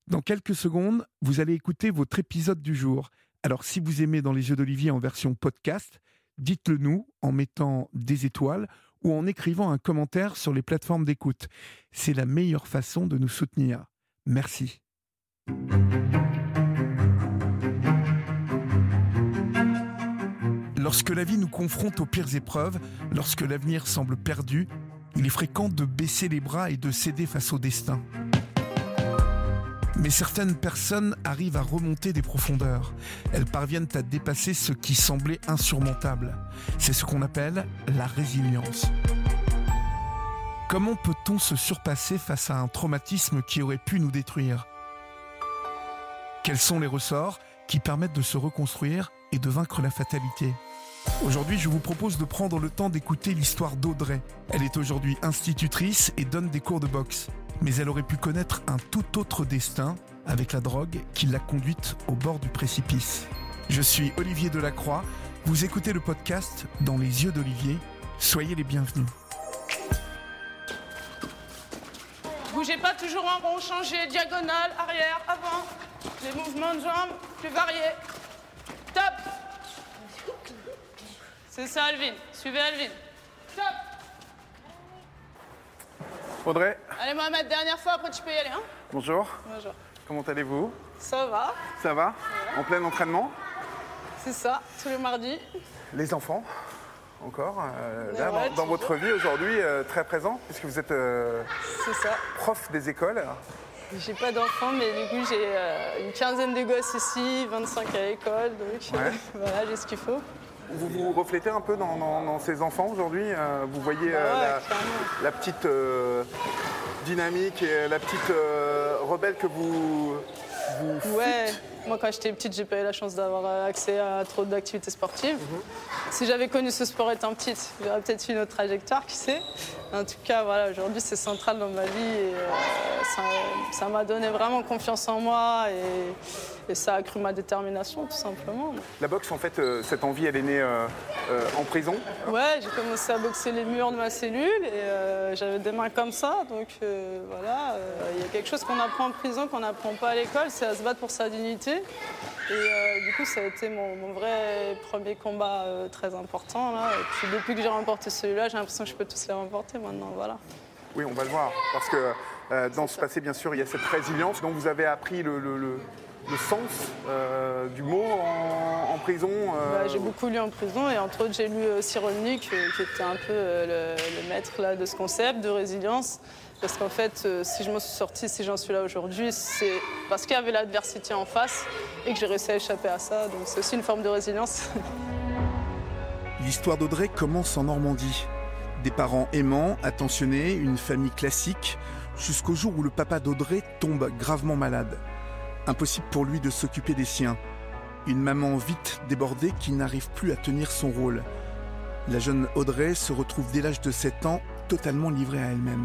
Dans quelques secondes, vous allez écouter votre épisode du jour. Alors si vous aimez Dans les yeux d'Olivier en version podcast, dites-le nous en mettant des étoiles ou en écrivant un commentaire sur les plateformes d'écoute. C'est la meilleure façon de nous soutenir. Merci. Lorsque la vie nous confronte aux pires épreuves, lorsque l'avenir semble perdu, il est fréquent de baisser les bras et de céder face au destin. Mais certaines personnes arrivent à remonter des profondeurs. Elles parviennent à dépasser ce qui semblait insurmontable. C'est ce qu'on appelle la résilience. Comment peut-on se surpasser face à un traumatisme qui aurait pu nous détruire ? Quels sont les ressorts qui permettent de se reconstruire et de vaincre la fatalité ? Aujourd'hui, je vous propose de prendre le temps d'écouter l'histoire d'Audrey. Elle est aujourd'hui institutrice et donne des cours de boxe. Mais elle aurait pu connaître un tout autre destin avec la drogue qui l'a conduite au bord du précipice. Je suis Olivier Delacroix. Vous écoutez le podcast Dans les yeux d'Olivier. Soyez les bienvenus. Bougez pas toujours en rond, changez, diagonale, arrière, avant. Les mouvements de jambes plus variés. Top. C'est ça, Alvin. Suivez Alvin. Top. Audrey. Allez, Mohamed, dernière fois, après tu peux y aller. Hein. Bonjour. Bonjour. Comment allez-vous ? Ça va. Ça va ? En plein entraînement ? C'est ça, tous les mardis. Les enfants ? Encore là, ouais, dans votre vie aujourd'hui, très présent, puisque vous êtes C'est ça. prof des écoles. J'ai pas d'enfants, mais du coup, j'ai une quinzaine de gosses ici, 25 à l'école, donc Ouais. voilà, j'ai ce qu'il faut. Vous vous reflétez un peu dans ces enfants aujourd'hui. Vous voyez la petite dynamique et la petite rebelle que vous Ouais, fûtes. moi quand j'étais petite, j'ai pas eu la chance d'avoir accès à trop d'activités sportives. Si j'avais connu ce sport étant petite, j'aurais peut-être eu une autre trajectoire, qui sait. En tout cas, voilà, aujourd'hui c'est central dans ma vie et ça m'a donné vraiment confiance en moi et ça a accru ma détermination tout simplement. La boxe, en fait, cette envie, elle est née en prison. Ouais, j'ai commencé à boxer les murs de ma cellule et j'avais des mains comme ça, donc voilà, il y a quelque chose qu'on apprend en prison, qu'on n'apprend pas à l'école, c'est à se battre pour sa dignité. Et du coup, ça a été mon vrai premier combat très important. Là. Et puis depuis que j'ai remporté celui-là, j'ai l'impression que je peux tous les remporter maintenant, voilà. Oui, on va le voir, parce que dans ce passé, bien sûr, il y a cette résilience dont vous avez appris le sens du mot en prison. J'ai beaucoup lu en prison et entre autres, j'ai lu Cyrulnik, qui était un peu le maître là, de ce concept de résilience. Parce qu'en fait, si je m'en suis sortie, si j'en suis là aujourd'hui, c'est parce qu'il y avait l'adversité en face et que j'ai réussi à échapper à ça. Donc c'est aussi une forme de résilience. L'histoire d'Audrey commence en Normandie. Des parents aimants, attentionnés, une famille classique, jusqu'au jour où le papa d'Audrey tombe gravement malade. Impossible pour lui de s'occuper des siens. Une maman vite débordée qui n'arrive plus à tenir son rôle. La jeune Audrey se retrouve dès l'âge de 7 ans totalement livrée à elle-même.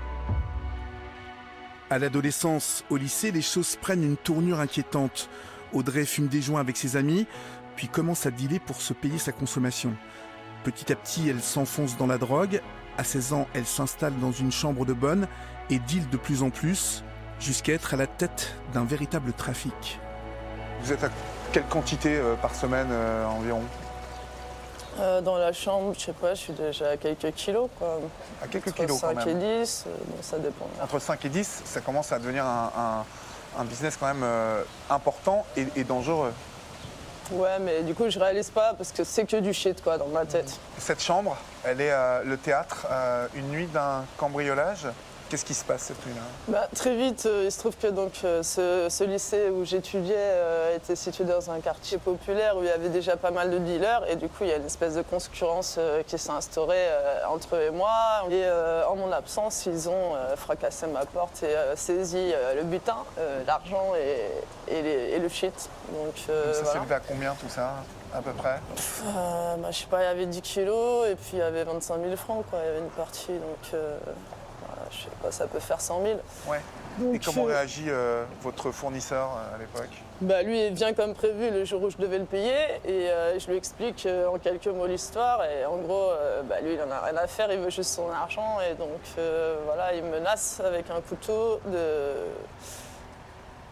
À l'adolescence, au lycée, les choses prennent une tournure inquiétante. Audrey fume des joints avec ses amis, puis commence à dealer pour se payer sa consommation. Petit à petit, elle s'enfonce dans la drogue. À 16 ans, elle s'installe dans une chambre de bonne et deal de plus en plus, jusqu'à être à la tête d'un véritable trafic. Vous êtes à quelle quantité par semaine environ ? Dans la chambre, je sais pas, je suis déjà à quelques kilos, quoi. À quelques Entre kilos, quand 5 même. et 10, bon, ça dépend. Entre 5 et 10, ça commence à devenir un business quand même important et dangereux. Ouais, mais du coup, je réalise pas parce que c'est que du shit, quoi, dans ma tête. Cette chambre, elle est le théâtre, une nuit d'un cambriolage. Qu'est-ce qui se passe cette nuit-là ? Très vite, il se trouve que donc, ce lycée où j'étudiais était situé dans un quartier populaire où il y avait déjà pas mal de dealers et du coup il y a une espèce de concurrence qui s'est instaurée entre eux et moi. Et en mon absence, ils ont fracassé ma porte et saisi le butin, l'argent et le shit. Donc, Ça voilà. s'élevait à combien tout ça, à peu près ? Je sais pas, il y avait 10 kilos et puis il y avait 25 000 francs, quoi. Il y avait une partie, donc je sais pas, ça peut faire 100 000. Ouais. Donc, et comment réagit votre fournisseur à l'époque ? Lui, il vient comme prévu le jour où je devais le payer et je lui explique en quelques mots l'histoire et en gros, lui, il en a rien à faire, il veut juste son argent et donc voilà, il me menace avec un couteau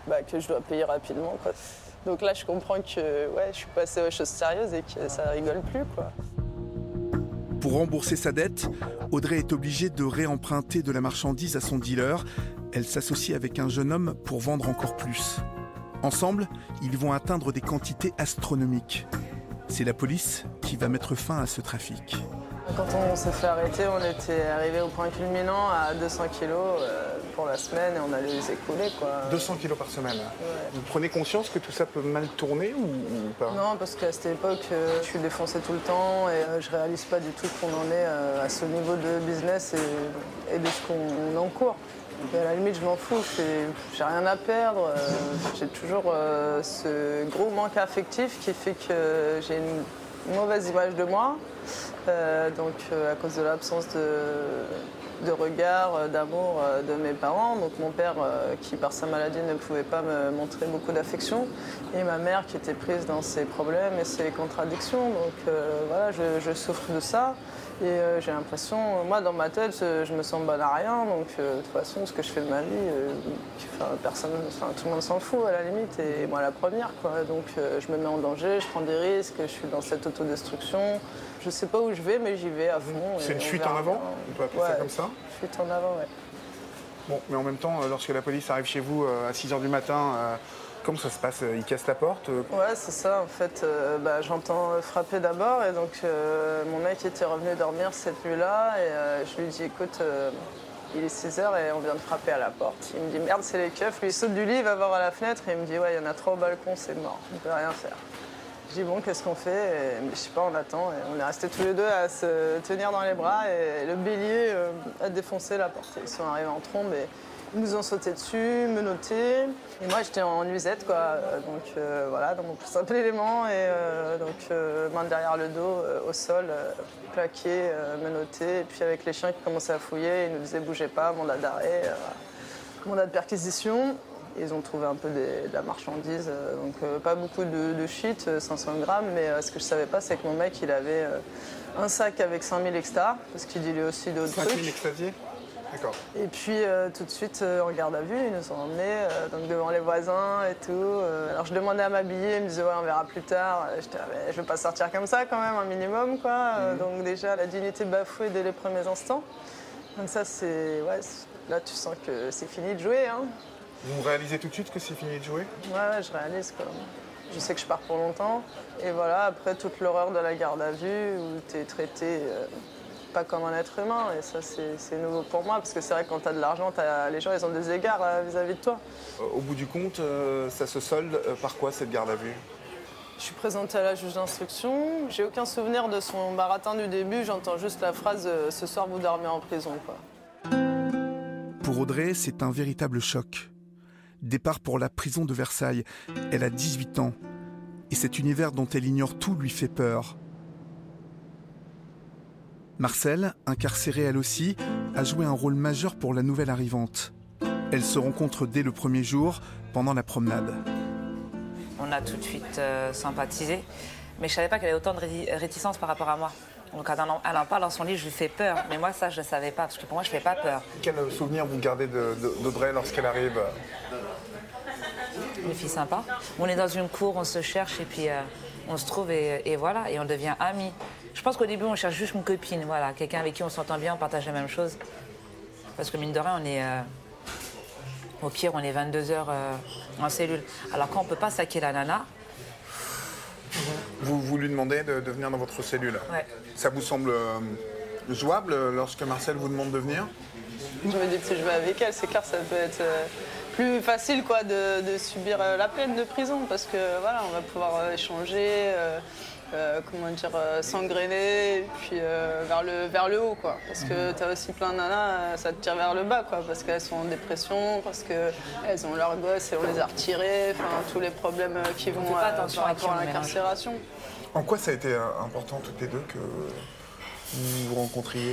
que je dois payer rapidement, quoi. Donc là, je comprends que je suis passée aux choses sérieuses et que ça rigole plus, quoi. Pour rembourser sa dette, Audrey est obligée de réemprunter de la marchandise à son dealer. Elle s'associe avec un jeune homme pour vendre encore plus. Ensemble, ils vont atteindre des quantités astronomiques. C'est la police qui va mettre fin à ce trafic. Quand on s'est fait arrêter, on était arrivé au point culminant à 200 kilos pour la semaine et on allait les écouler, quoi. 200 kilos par semaine. Ouais. Vous prenez conscience que tout ça peut mal tourner ou pas? Non, parce qu'à cette époque, je suis défoncée tout le temps et je réalise pas du tout qu'on en est à ce niveau de business et de ce qu'on encourt. Et à la limite, je m'en fous, j'ai rien à perdre. J'ai toujours ce gros manque affectif qui fait que j'ai une mauvaise image de moi. À cause de l'absence de regard, d'amour de mes parents. Donc mon père, qui par sa maladie ne pouvait pas me montrer beaucoup d'affection. Et ma mère qui était prise dans ses problèmes et ses contradictions. Donc je souffre de ça. Et j'ai l'impression, moi dans ma tête, je me sens bonne à rien. Donc de toute façon, ce que je fais de ma vie, tout le monde s'en fout à la limite. Et moi la première, quoi. Donc je me mets en danger, je prends des risques, je suis dans cette autodestruction. Je sais pas où je vais, mais j'y vais à fond. C'est une fuite en avant? On peut appeler ça comme ça? Fuite en avant, ouais. Bon, mais en même temps, lorsque la police arrive chez vous à 6h du matin, comment ça se passe? Ils cassent la porte? Ouais, c'est ça. En fait, j'entends frapper d'abord. Et donc, mon mec était revenu dormir cette nuit-là. Et je lui dis, écoute, il est 6h et on vient de frapper à la porte. Il me dit, merde, c'est les keufs. Lui, il saute du lit, il va voir à la fenêtre. Et il me dit, ouais, il y en a 3 au balcon, c'est mort. On peut rien faire. Je dis bon, qu'est-ce qu'on fait? Et, je sais pas, on attend. Et on est restés tous les deux à se tenir dans les bras et le bélier a défoncé la porte. Ils sont arrivés en trombe et ils nous ont sauté dessus, menottés. Et moi, j'étais en nuisette, quoi. Donc dans mon plus simple élément. Et main derrière le dos, au sol, plaqué, menotté. Et puis avec les chiens qui commençaient à fouiller, ils nous disaient bougez pas, mandat d'arrêt, mandat de perquisition. Ils ont trouvé un peu de la marchandise, pas beaucoup de shit, 500 grammes, mais ce que je savais pas, c'est que mon mec, il avait un sac avec 5000 extas, parce qu'il dit lui aussi d'autres trucs. 5000 extasiers? D'accord. Et puis tout de suite, en garde à vue, ils nous ont emmenés devant les voisins et tout. Alors je demandais à m'habiller, ils me disaient ouais, on verra plus tard. J'étais je vais pas sortir comme ça quand même, un minimum, quoi. Donc déjà, la dignité bafouée dès les premiers instants. Donc ça, là tu sens que c'est fini de jouer, hein. Vous réalisez tout de suite que c'est fini de jouer? Ouais, je réalise quoi. Je sais que je pars pour longtemps. Et voilà, après toute l'horreur de la garde à vue, où tu es traité pas comme un être humain. Et ça, c'est nouveau pour moi, parce que c'est vrai que quand tu as de l'argent, les gens, ils ont des égards vis-à-vis de toi. Au bout du compte, ça se solde par quoi, cette garde à vue? Je suis présentée à la juge d'instruction. J'ai aucun souvenir de son baratin du début. J'entends juste la phrase « Ce soir, vous dormez en prison ». Pour Audrey, c'est un véritable choc. Départ pour la prison de Versailles. Elle a 18 ans. Et cet univers dont elle ignore tout lui fait peur. Marcel, incarcérée elle aussi, a joué un rôle majeur pour la nouvelle arrivante. Elles se rencontrent dès le premier jour, pendant la promenade. On a tout de suite sympathisé, mais je ne savais pas qu'elle avait autant de réticence par rapport à moi. Donc quand elle en parle dans son livre, je lui fais peur. Mais moi, ça, je ne le savais pas, parce que pour moi, je ne fais pas peur. Quel souvenir vous gardez d'Audrey lorsqu'elle arrive? Une fille sympa. On est dans une cour, on se cherche, et puis on se trouve, et voilà, et on devient amis. Je pense qu'au début, on cherche juste une copine, voilà, quelqu'un avec qui on s'entend bien, on partage la même chose. Parce que mine de rien, on est... au pire, on est 22 heures en cellule. Alors quand on ne peut pas saquer la nana... Vous lui demandez de venir dans votre cellule? Ouais. Ça vous semble jouable lorsque Marcel vous demande de venir? Je me dis que si je vais avec elle, c'est clair, ça peut être plus facile quoi, de subir la peine de prison, parce que voilà, on va pouvoir échanger, s'engrainer, et puis vers le haut, quoi. Parce que tu as aussi plein de nanas, ça te tire vers le bas, quoi, parce qu'elles sont en dépression, parce qu'elles ont leurs gosses et on les a retirés, enfin tous les problèmes qui vont par rapport à l'incarcération. En quoi ça a été important toutes les deux que vous vous rencontriez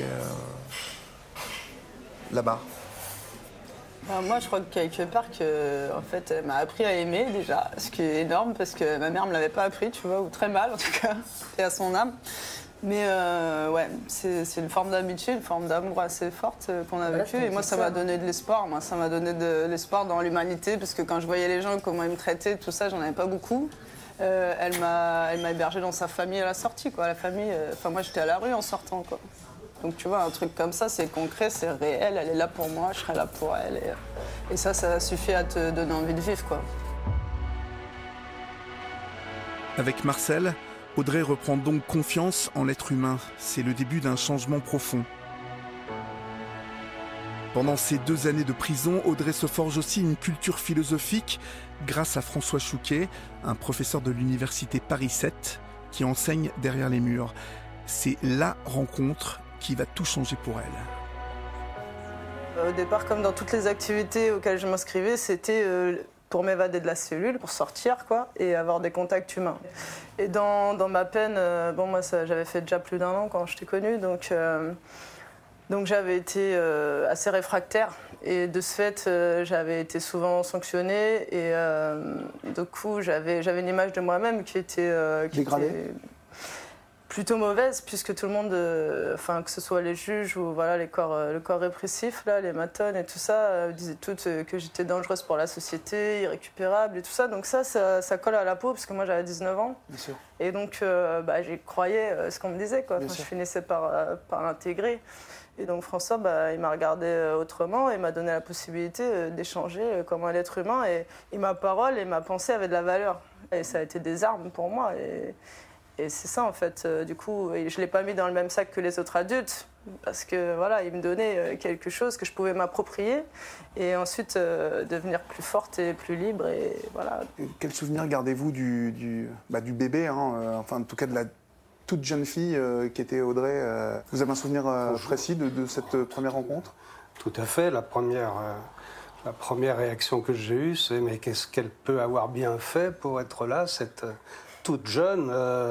là-bas? Moi, je crois que quelque part, en fait, elle m'a appris à aimer déjà, ce qui est énorme parce que ma mère me l'avait pas appris, tu vois, ou très mal en tout cas, et à son âme. Mais ouais, c'est une forme d'amitié, une forme d'amour assez forte qu'on a vécue. Et moi, ça m'a donné de l'espoir. Moi, ça m'a donné de l'espoir dans l'humanité, parce que quand je voyais les gens, comment ils me traitaient, tout ça, j'en avais pas beaucoup. Elle m'a hébergée dans sa famille à la sortie, quoi. La famille, moi, j'étais à la rue en sortant, quoi. Donc, tu vois, un truc comme ça, c'est concret, c'est réel. Elle est là pour moi, je serai là pour elle. Et ça suffit à te donner envie de vivre, quoi. Avec Marcel, Audrey reprend donc confiance en l'être humain. C'est le début d'un changement profond. Pendant ces 2 années de prison, Audrey se forge aussi une culture philosophique grâce à François Chouquet, un professeur de l'université Paris 7 qui enseigne derrière les murs. C'est la rencontre qui va tout changer pour elle. Au départ, comme dans toutes les activités auxquelles je m'inscrivais, c'était pour m'évader de la cellule, pour sortir, quoi, et avoir des contacts humains. Et dans ma peine, moi, j'avais fait déjà plus d'1 an quand je t'ai connue, donc j'avais été assez réfractaire. Et de ce fait, j'avais été souvent sanctionnée, et du coup, j'avais une image de moi-même qui était plutôt mauvaise, puisque tout le monde, que ce soit les juges ou voilà, le corps répressif, là, les matones et tout ça, disaient toutes que j'étais dangereuse pour la société, irrécupérable et tout ça. Donc ça colle à la peau, parce que moi j'avais 19 ans. Bien sûr. Et donc j'y croyais ce qu'on me disait, quoi. Je finissais par l'intégrer. Et donc François, il m'a regardé autrement et m'a donné la possibilité d'échanger comme un être humain. Et ma parole et ma pensée avaient de la valeur. Et ça a été des armes pour moi. Et c'est ça, en fait. Du coup, je ne l'ai pas mis dans le même sac que les autres adultes, parce que voilà, il me donnait quelque chose que je pouvais m'approprier et ensuite devenir plus forte et plus libre. Et voilà. Quel souvenir gardez-vous du bébé, en tout cas de la toute jeune fille qui était Audrey? Vous avez un souvenir précis de cette première rencontre? Tout à fait. La première réaction que j'ai eue, c'est mais qu'est-ce qu'elle peut avoir bien fait pour être là, cette toute jeune,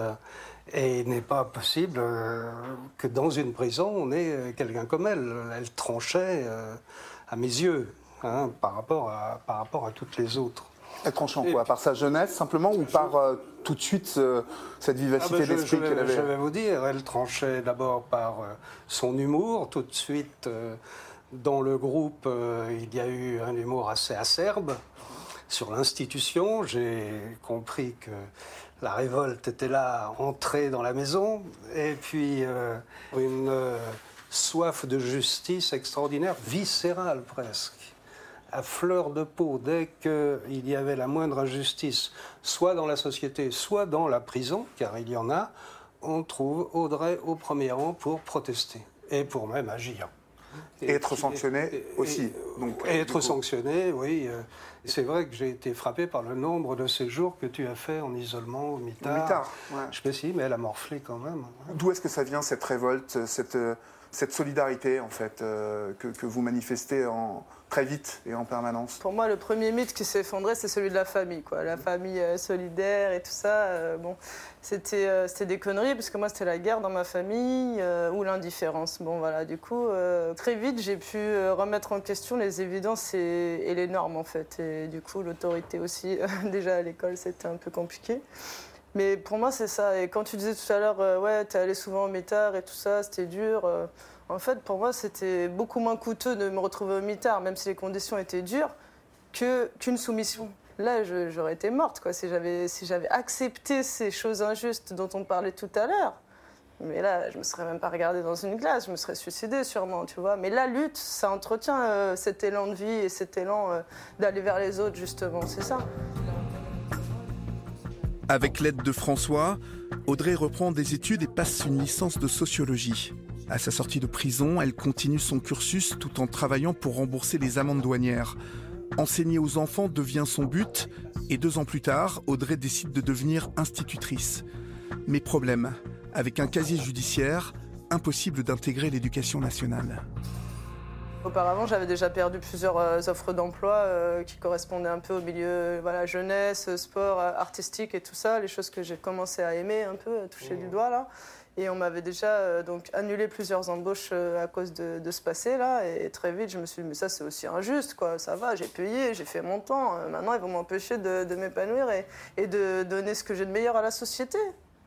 et il n'est pas possible que dans une prison, on ait quelqu'un comme elle. Elle tranchait à mes yeux, par rapport à toutes les autres. Elle tranchait en quoi? Par sa jeunesse, simplement, ou par tout de suite cette vivacité d'esprit qu'elle avait? Je vais vous dire, elle tranchait d'abord par son humour. Tout de suite, dans le groupe, il y a eu un humour assez acerbe. Sur l'institution, j'ai compris que la révolte était là, entrée dans la maison, et puis une soif de justice extraordinaire, viscérale presque, à fleur de peau. Dès qu'il y avait la moindre injustice, soit dans la société, soit dans la prison, car il y en a, on trouve Audrey au premier rang pour protester, et pour même agir. Et être sanctionné aussi. Et être sanctionné, oui. C'est vrai que j'ai été frappé par le nombre de séjours que tu as fait en isolement au mitard. Ouais. Je sais si, mais elle a morflé quand même. D'où est-ce que ça vient, cette révolte, cette solidarité, en fait, que vous manifestez très vite et en permanence? Pour moi, le premier mythe qui s'est effondré, c'est celui de la famille, quoi. La famille solidaire et tout ça. C'était des conneries, parce que moi, c'était la guerre dans ma famille ou l'indifférence. Bon, voilà, du coup, très vite, j'ai pu remettre en question les évidences et les normes, en fait. Et du coup, l'autorité aussi. Déjà, à l'école, c'était un peu compliqué. Mais pour moi, c'est ça. Et quand tu disais tout à l'heure, ouais, t'es allé souvent au mitard et tout ça, c'était dur. En fait, pour moi, c'était beaucoup moins coûteux de me retrouver au mitard, même si les conditions étaient dures, qu'une soumission. Là, j'aurais été morte, quoi, si j'avais accepté ces choses injustes dont on parlait tout à l'heure. Mais là, je me serais même pas regardée dans une glace, je me serais suicidée sûrement, tu vois. Mais la lutte, ça entretient cet élan de vie et cet élan d'aller vers les autres, justement, c'est ça. Avec l'aide de François, Audrey reprend des études et passe une licence de sociologie. À sa sortie de prison, elle continue son cursus tout en travaillant pour rembourser les amendes douanières. Enseigner aux enfants devient son but et 2 ans plus tard, Audrey décide de devenir institutrice. Mais problème, avec un casier judiciaire, impossible d'intégrer l'éducation nationale. Auparavant, j'avais déjà perdu plusieurs offres d'emploi qui correspondaient un peu au milieu jeunesse, sport, artistique et tout ça, les choses que j'ai commencé à aimer un peu, à toucher du doigt là. Et on m'avait déjà donc annulé plusieurs embauches à cause de ce passé-là. Et très vite, je me suis dit, mais ça, c'est aussi injuste, quoi. Ça va, j'ai payé, j'ai fait mon temps. Maintenant, ils vont m'empêcher de m'épanouir et de donner ce que j'ai de meilleur à la société.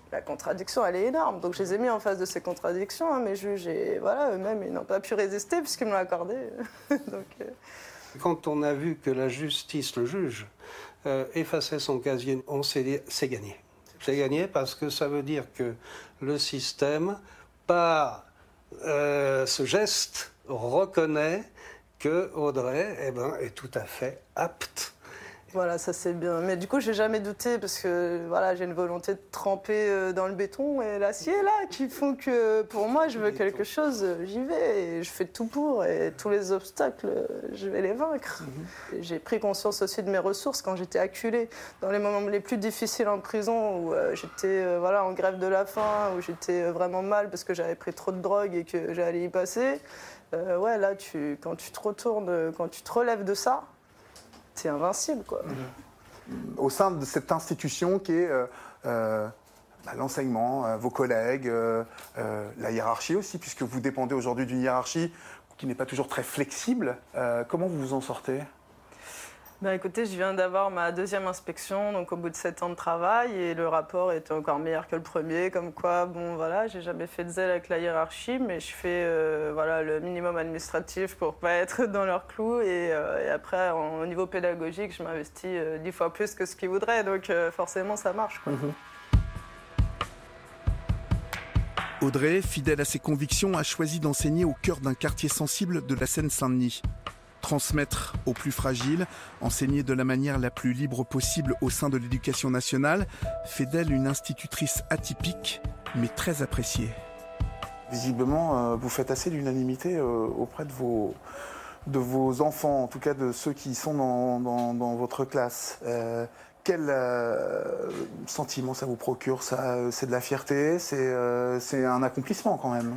la contradiction, elle est énorme. Donc je les ai mis en face de ces contradictions, mes juges, et voilà, eux-mêmes, ils n'ont pas pu résister puisqu'ils me l'ont accordé. Donc, Quand on a vu que la justice, le juge, effaçait son casier, on s'est dit, c'est gagné. C'est gagné parce que ça veut dire que le système, par ce geste, reconnaît que Audrey est tout à fait apte. voilà, ça c'est bien. Mais du coup, j'ai jamais douté parce que voilà, j'ai une volonté de tremper dans le béton et l'acier là, qui font que pour moi, je veux quelque chose, j'y vais et je fais tout pour. Et tous les obstacles, je vais les vaincre. J'ai pris conscience aussi de mes ressources quand j'étais acculée. Dans les moments les plus difficiles en prison, où j'étais voilà, en grève de la faim, où j'étais vraiment mal parce que j'avais pris trop de drogue et que j'allais y passer. Ouais, là, quand tu te retournes, quand tu te relèves de ça, c'est invincible, quoi. Au sein de cette institution qui est l'enseignement, vos collègues, la hiérarchie aussi, puisque vous dépendez aujourd'hui d'une hiérarchie qui n'est pas toujours très flexible, comment vous vous en sortez ? Écoutez, je viens d'avoir ma 2e inspection, donc au bout de 7 ans de travail, et le rapport était encore meilleur que le premier, comme quoi, bon voilà, j'ai jamais fait de zèle avec la hiérarchie, mais je fais voilà, le minimum administratif pour pas être dans leurs clous, et après, au niveau pédagogique, je m'investis 10 fois plus que ce qu'ils voudraient, donc forcément ça marche, quoi. Audrey, fidèle à ses convictions, a choisi d'enseigner au cœur d'un quartier sensible de la Seine-Saint-Denis. Transmettre aux plus fragiles, enseigner de la manière la plus libre possible au sein de l'éducation nationale, fait d'elle une institutrice atypique, mais très appréciée. Visiblement, vous faites assez d'unanimité auprès de vos enfants, en tout cas de ceux qui sont dans votre classe. Quel sentiment ça vous procure, ça? C'est de la fierté, c'est un accomplissement quand même.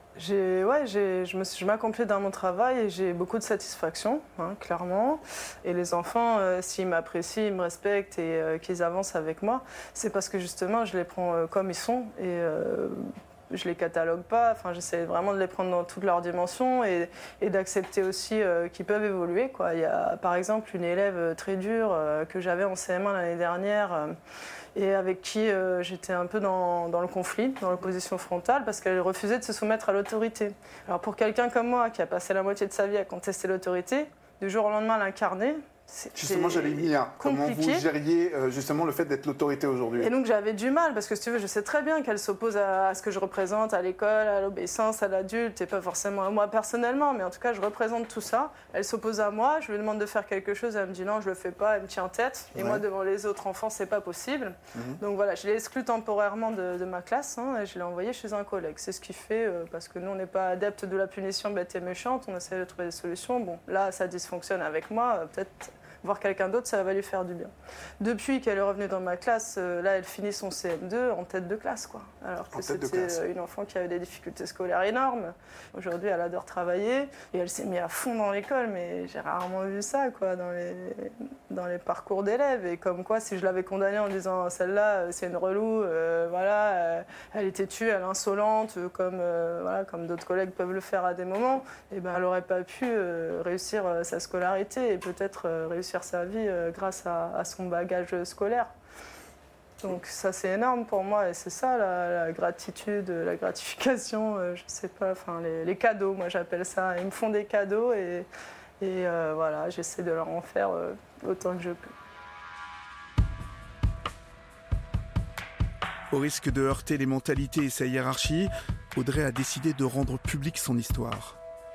Je m'accomplis dans mon travail et j'ai beaucoup de satisfaction, clairement. Et les enfants, s'ils m'apprécient, ils me respectent et qu'ils avancent avec moi, c'est parce que justement, je les prends comme ils sont et je les catalogue pas. Enfin, j'essaie vraiment de les prendre dans toutes leurs dimensions et d'accepter aussi qu'ils peuvent évoluer, quoi. Il y a par exemple une élève très dure que j'avais en CM1 l'année dernière. Et avec qui j'étais un peu dans le conflit, dans l'opposition frontale, parce qu'elle refusait de se soumettre à l'autorité. Alors pour quelqu'un comme moi, qui a passé la moitié de sa vie à contester l'autorité, du jour au lendemain l'incarner, justement, j'allais y venir. Comment vous gériez justement le fait d'être l'autorité aujourd'hui? Et donc j'avais du mal, parce que si tu veux, je sais très bien qu'elle s'oppose à ce que je représente à l'école, à l'obéissance, à l'adulte, et pas forcément à moi personnellement, mais en tout cas je représente tout ça. Elle s'oppose à moi, je lui demande de faire quelque chose, elle me dit non, je le fais pas, elle me tient en tête. Et moi, devant les autres enfants, c'est pas possible. Donc voilà, je l'ai exclue temporairement de ma classe, et je l'ai envoyée chez un collègue. C'est ce qui fait, parce que nous on n'est pas adeptes de la punition bête et méchante, on essaie de trouver des solutions. Bon, là ça dysfonctionne avec moi, peut-être voir quelqu'un d'autre, ça va lui faire du bien. Depuis qu'elle est revenue dans ma classe, là, elle finit son CM2 en tête de classe, quoi. Alors que c'était une enfant qui avait des difficultés scolaires énormes. Aujourd'hui, elle adore travailler et elle s'est mise à fond dans l'école, mais j'ai rarement vu ça, quoi, dans les parcours d'élèves. Et comme quoi, si je l'avais condamnée en disant celle-là, c'est une relou, voilà, elle est têtue, elle est insolente, comme d'autres collègues peuvent le faire à des moments, et ben, elle n'aurait pas pu réussir sa scolarité et peut-être réussir sa vie grâce à son bagage scolaire. Donc ça c'est énorme pour moi et c'est ça la gratitude, la gratification, je sais pas, enfin les cadeaux, moi j'appelle ça. Ils me font des cadeaux et voilà, j'essaie de leur en faire autant que je peux. Au risque de heurter les mentalités et sa hiérarchie, Audrey a décidé de rendre publique son histoire.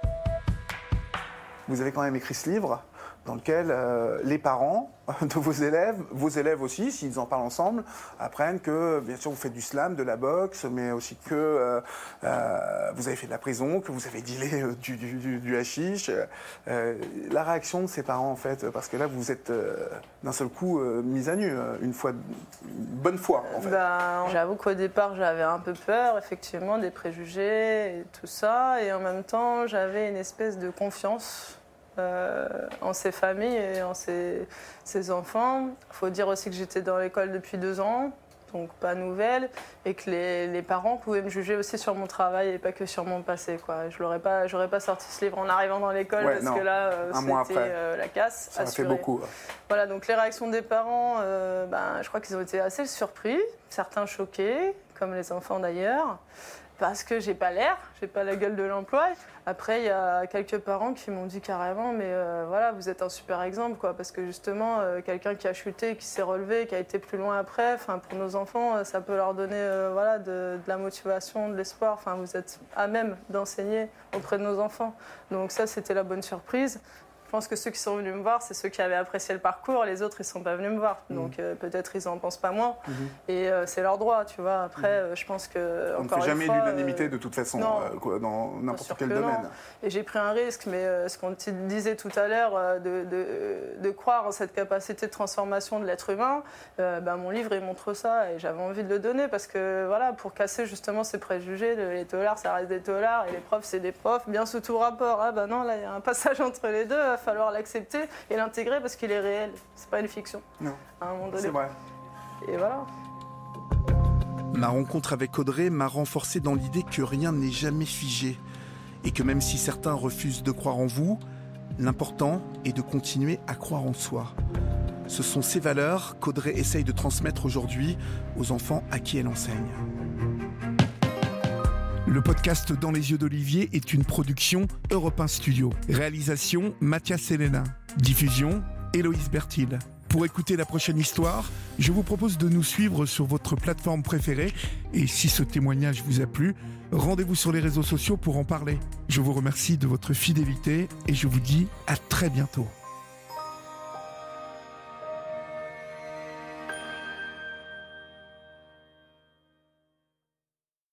Vous avez quand même écrit ce livre dans lequel les parents de vos élèves aussi, s'ils en parlent ensemble, apprennent que, bien sûr, vous faites du slam, de la boxe, mais aussi que vous avez fait de la prison, que vous avez dealé du hashish. La réaction de ces parents, en fait, parce que là, vous êtes d'un seul coup mise à nu, une bonne fois, en fait. J'avoue qu'au départ, j'avais un peu peur, effectivement, des préjugés et tout ça, et en même temps, j'avais une espèce de confiance en ces familles et en ces enfants. Il faut dire aussi que j'étais dans l'école depuis 2 ans, donc pas nouvelle, et que les parents pouvaient me juger aussi sur mon travail et pas que sur mon passé, quoi. J'aurais pas sorti ce livre en arrivant dans l'école parce que là, c'était la casse. Ça a fait beaucoup. Voilà, donc les réactions des parents, je crois qu'ils ont été assez surpris, certains choqués, comme les enfants d'ailleurs, parce que j'ai pas la gueule de l'emploi. Après, il y a quelques parents qui m'ont dit carrément, mais voilà, vous êtes un super exemple, quoi, parce que justement, quelqu'un qui a chuté, qui s'est relevé, qui a été plus loin après, pour nos enfants, ça peut leur donner de la motivation, de l'espoir. Vous êtes à même d'enseigner auprès de nos enfants. Donc ça, c'était la bonne surprise. Je pense que ceux qui sont venus me voir, c'est ceux qui avaient apprécié le parcours. Les autres, ils ne sont pas venus me voir. Donc, peut-être, ils n'en pensent pas moins. Et c'est leur droit, tu vois. Après, je pense que... On ne fait jamais l'unanimité, de toute façon, dans n'importe quel domaine. Non. Et j'ai pris un risque, mais ce qu'on te disait tout à l'heure, de croire en cette capacité de transformation de l'être humain, mon livre, il montre ça. Et j'avais envie de le donner parce que, voilà, pour casser justement ces préjugés, les taulards, ça reste des taulards, et les profs, c'est des profs, bien sous tout rapport. Non, là, il y a un passage entre les deux. Il va falloir l'accepter et l'intégrer parce qu'il est réel. C'est pas une fiction. Non, à un moment donné. C'est vrai. Et voilà. Ma rencontre avec Audrey m'a renforcé dans l'idée que rien n'est jamais figé et que même si certains refusent de croire en vous, l'important est de continuer à croire en soi. Ce sont ces valeurs qu'Audrey essaye de transmettre aujourd'hui aux enfants à qui elle enseigne. Le podcast Dans les yeux d'Olivier est une production Europe 1 Studio. Réalisation Mathias Helena. Diffusion Héloïse Bertil. Pour écouter la prochaine histoire, je vous propose de nous suivre sur votre plateforme préférée. Et si ce témoignage vous a plu, rendez-vous sur les réseaux sociaux pour en parler. Je vous remercie de votre fidélité et je vous dis à très bientôt.